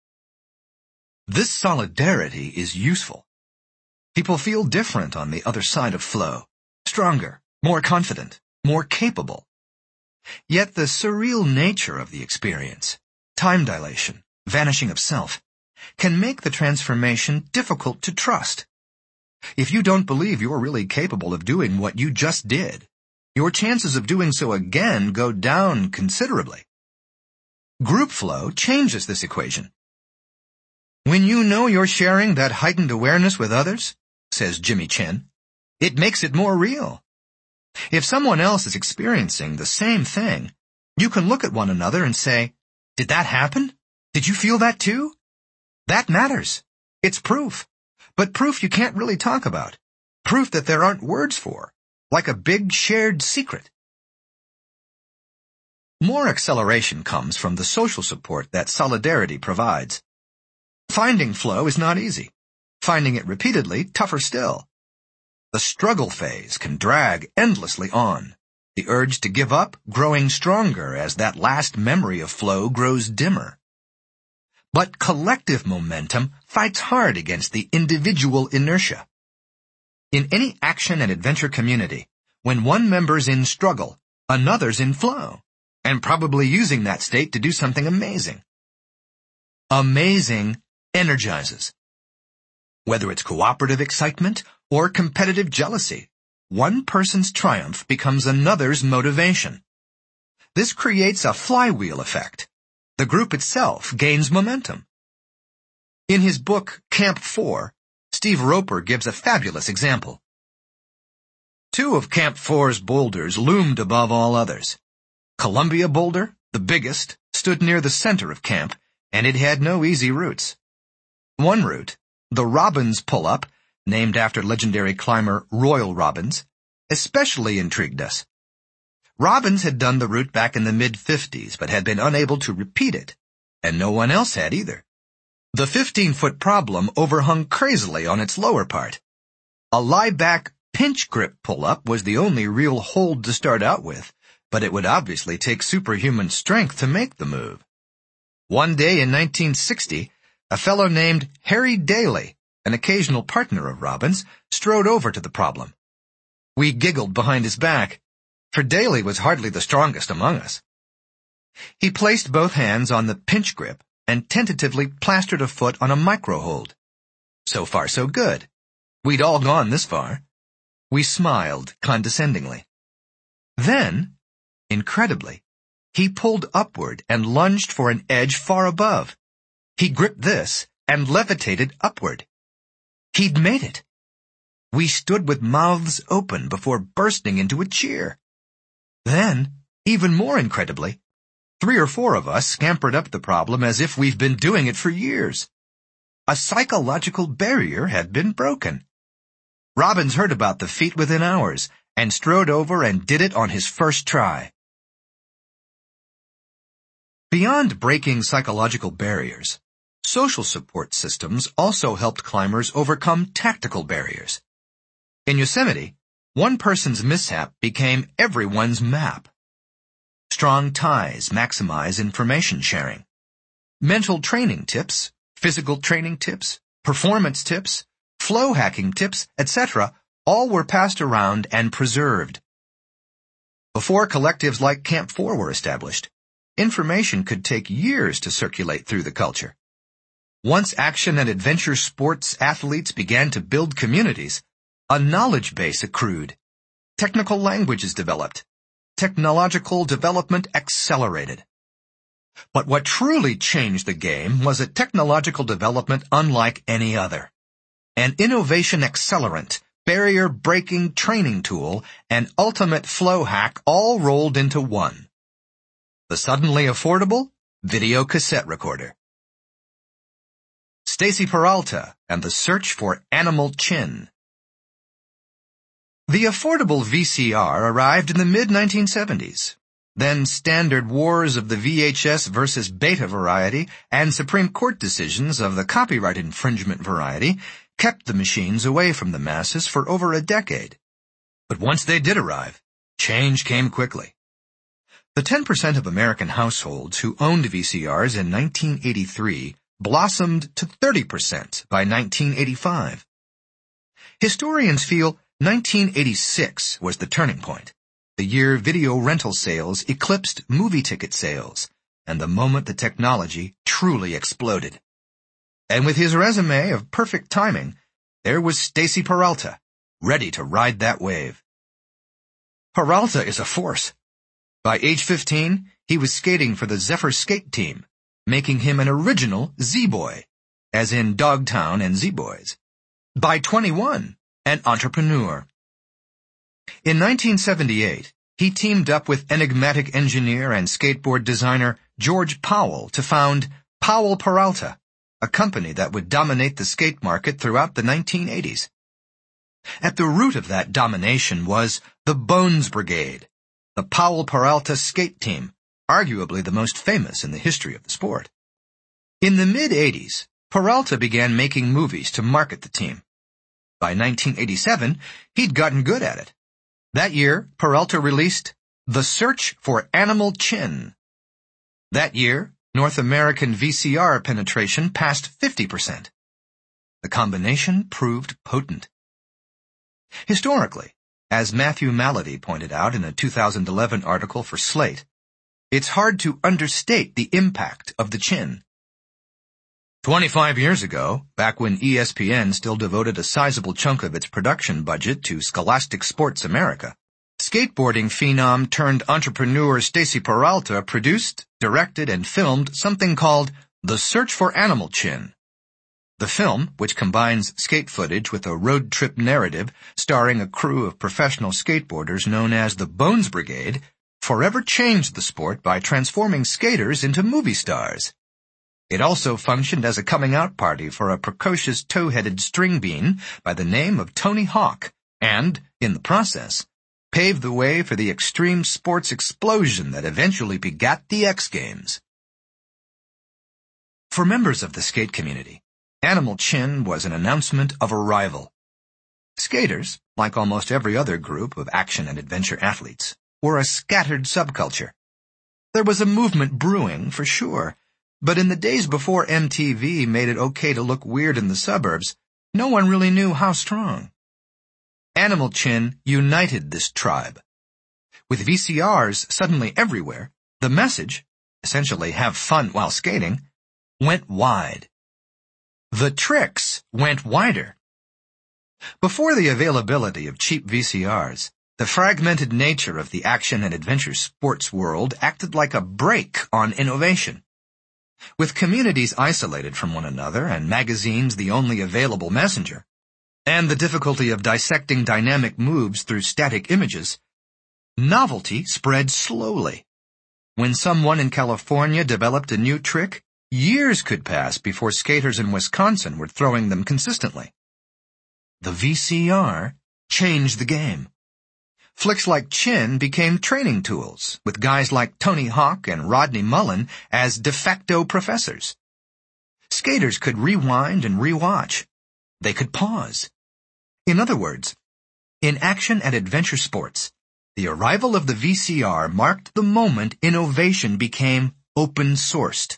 Speaker 1: This solidarity is useful. People feel different on the other side of flow, stronger, more confident, more capable. Yet the surreal nature of the experience, time dilation, vanishing of self, can make the transformation difficult to trust. If you don't believe you're really capable of doing what you just did, your chances of doing so again go down considerably. Group flow changes this equation. When you know you're sharing that heightened awareness with others, says Jimmy Chin, it makes it more real. If someone else is experiencing the same thing, you can look at one another and say, "Did that happen? Did you feel that too?" That matters. It's proof. But proof you can't really talk about. Proof that there aren't words for. Like a big shared secret. More acceleration comes from the social support that solidarity provides. Finding flow is not easy. Finding it repeatedly, tougher still. The struggle phase can drag endlessly on, the urge to give up growing stronger as that last memory of flow grows dimmer. But collective momentum fights hard against the individual inertia. In any action and adventure community, when one member's in struggle, another's in flow, and probably using that state to do something amazing. Amazing energizes. Whether it's cooperative excitement or competitive jealousy, one person's triumph becomes another's motivation. This creates a flywheel effect. The group itself gains momentum. In his book, Camp Four, Steve Roper gives a fabulous example. Two of Camp Four's boulders loomed above all others. Columbia Boulder, the biggest, stood near the center of camp, and it had no easy routes. One route, the Robbins Pull-Up, named after legendary climber Royal Robbins, especially intrigued us. Robbins had done the route back in the mid-fifties, but had been unable to repeat it, and no one else had either. The fifteen-foot problem overhung crazily on its lower part. A lie-back pinch grip pull-up was the only real hold to start out with, but it would obviously take superhuman strength to make the move. One day in nineteen sixty, a fellow named Harry Daly, an occasional partner of Robbins, strode over to the problem. We giggled behind his back, for Daly was hardly the strongest among us. He placed both hands on the pinch grip and tentatively plastered a foot on a micro hold. So far so good. We'd all gone this far. We smiled condescendingly. Then, incredibly, he pulled upward and lunged for an edge far above. He gripped this and levitated upward. He'd made it. We stood with mouths open before bursting into a cheer. Then, even more incredibly, three or four of us scampered up the problem as if we've been doing it for years. A psychological barrier had been broken. Robbins heard about the feat within hours and strode over and did it on his first try. Beyond breaking psychological barriers, social support systems also helped climbers overcome tactical barriers. In Yosemite, one person's mishap became everyone's map. Strong ties maximize information sharing. Mental training tips, physical training tips, performance tips, flow hacking tips, et cetera, all were passed around and preserved. Before collectives like Camp Four were established, information could take years to circulate through the culture. Once action and adventure sports athletes began to build communities, a knowledge base accrued. Technical languages developed. Technological development accelerated. But what truly changed the game was a technological development unlike any other. An innovation accelerant, barrier-breaking training tool, and ultimate flow hack all rolled into one. The suddenly affordable video cassette recorder. Stacy Peralta and the Search for Animal Chin. The affordable V C R arrived in the mid nineteen seventies. Then standard wars of the V H S versus beta variety and Supreme Court decisions of the copyright infringement variety kept the machines away from the masses for over a decade. But once they did arrive, change came quickly. The ten percent of American households who owned V C Rs in nineteen eighty-three blossomed to thirty percent by nineteen eighty-five. Historians feel nineteen eighty-six was the turning point, the year video rental sales eclipsed movie ticket sales, and the moment the technology truly exploded. And with his resume of perfect timing, there was Stacy Peralta, ready to ride that wave. Peralta is a force. By age fifteen, he was skating for the Zephyr skate team, making him an original Z-Boy, as in Dogtown and Z-Boys. By twenty-one, an entrepreneur. In nineteen seventy-eight, he teamed up with enigmatic engineer and skateboard designer George Powell to found Powell Peralta, a company that would dominate the skate market throughout the nineteen eighties. At the root of that domination was the Bones Brigade, the Powell Peralta skate team, arguably the most famous in the history of the sport. In the mid-eighties, Peralta began making movies to market the team. By nineteen eighty-seven, he'd gotten good at it. That year, Peralta released The Search for Animal Chin. That year, North American V C R penetration passed fifty percent. The combination proved potent. Historically, as Matthew Malady pointed out in a two thousand eleven article for Slate, it's hard to understate the impact of the chin. Twenty-five years ago, back when E S P N still devoted a sizable chunk of its production budget to Scholastic Sports America, skateboarding phenom turned entrepreneur Stacy Peralta produced, directed, and filmed something called The Search for Animal Chin. The film, which combines skate footage with a road trip narrative starring a crew of professional skateboarders known as the Bones Brigade, forever changed the sport by transforming skaters into movie stars. It also functioned as a coming-out party for a precocious tow-headed string bean by the name of Tony Hawk, and, in the process, paved the way for the extreme sports explosion that eventually begat the X Games. For members of the skate community, Animal Chin was an announcement of arrival. Skaters, like almost every other group of action and adventure athletes, were a scattered subculture. There was a movement brewing, for sure, but in the days before M T V made it okay to look weird in the suburbs, no one really knew how strong. Animal Chin united this tribe. With V C Rs suddenly everywhere, the message, essentially have fun while skating, went wide. The tricks went wider. Before the availability of cheap V C Rs, the fragmented nature of the action and adventure sports world acted like a brake on innovation. With communities isolated from one another and magazines the only available messenger, and the difficulty of dissecting dynamic moves through static images, novelty spread slowly. When someone in California developed a new trick, years could pass before skaters in Wisconsin were throwing them consistently. The V C R changed the game. Flicks like Chin became training tools, with guys like Tony Hawk and Rodney Mullen as de facto professors. Skaters could rewind and rewatch. They could pause. In other words, in action and adventure sports, the arrival of the V C R marked the moment innovation became open-sourced.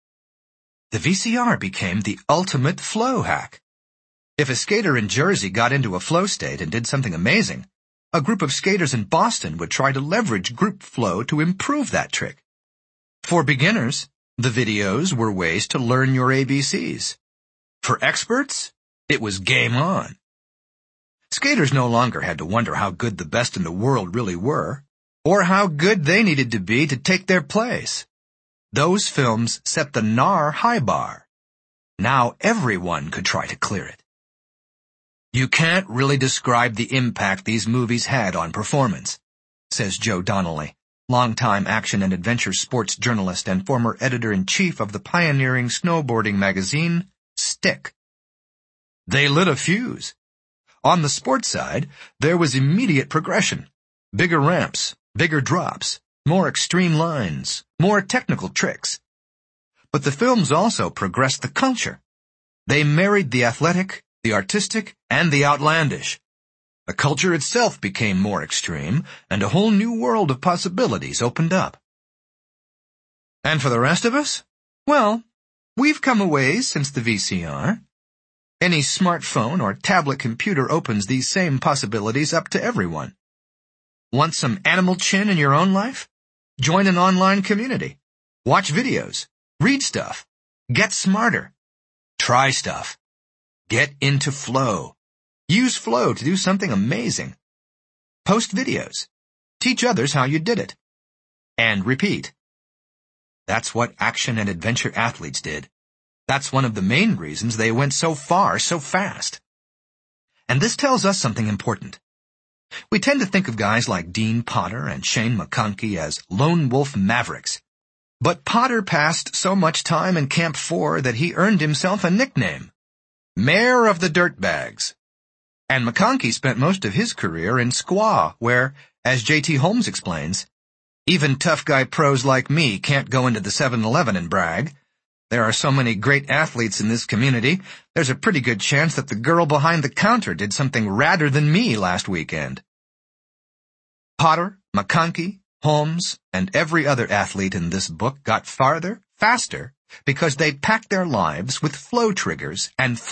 Speaker 1: The V C R became the ultimate flow hack. If a skater in Jersey got into a flow state and did something amazing, a group of skaters in Boston would try to leverage group flow to improve that trick. For beginners, the videos were ways to learn your A B Cs. For experts, it was game on. Skaters no longer had to wonder how good the best in the world really were, or how good they needed to be to take their place. Those films set the N A R high bar. Now everyone could try to clear it. You can't really describe the impact these movies had on performance, says Joe Donnelly, longtime action and adventure sports journalist and former editor-in-chief of the pioneering snowboarding magazine, Stick. They lit a fuse. On the sports side, there was immediate progression. Bigger ramps, bigger drops, more extreme lines, more technical tricks. But the films also progressed the culture. They married the athletic, the artistic, and the outlandish. The culture itself became more extreme, and a whole new world of possibilities opened up. And for the rest of us? Well, we've come a ways since the V C R. Any smartphone or tablet computer opens these same possibilities up to everyone. Want some Animal Chin in your own life? Join an online community. Watch videos. Read stuff. Get smarter. Try stuff. Get into flow. Use flow to do something amazing. Post videos. Teach others how you did it. And repeat. That's what action and adventure athletes did. That's one of the main reasons they went so far so fast. And this tells us something important. We tend to think of guys like Dean Potter and Shane McConkey as lone wolf mavericks. But Potter passed so much time in Camp four that he earned himself a nickname. Mayor of the Dirtbags. And McConkey spent most of his career in Squaw, where, as J T Holmes explains, even tough guy pros like me can't go into the seven eleven and brag. There are so many great athletes in this community, there's a pretty good chance that the girl behind the counter did something radder than me last weekend. Potter, McConkey, Holmes, and every other athlete in this book got farther, faster, because they packed their lives with flow triggers and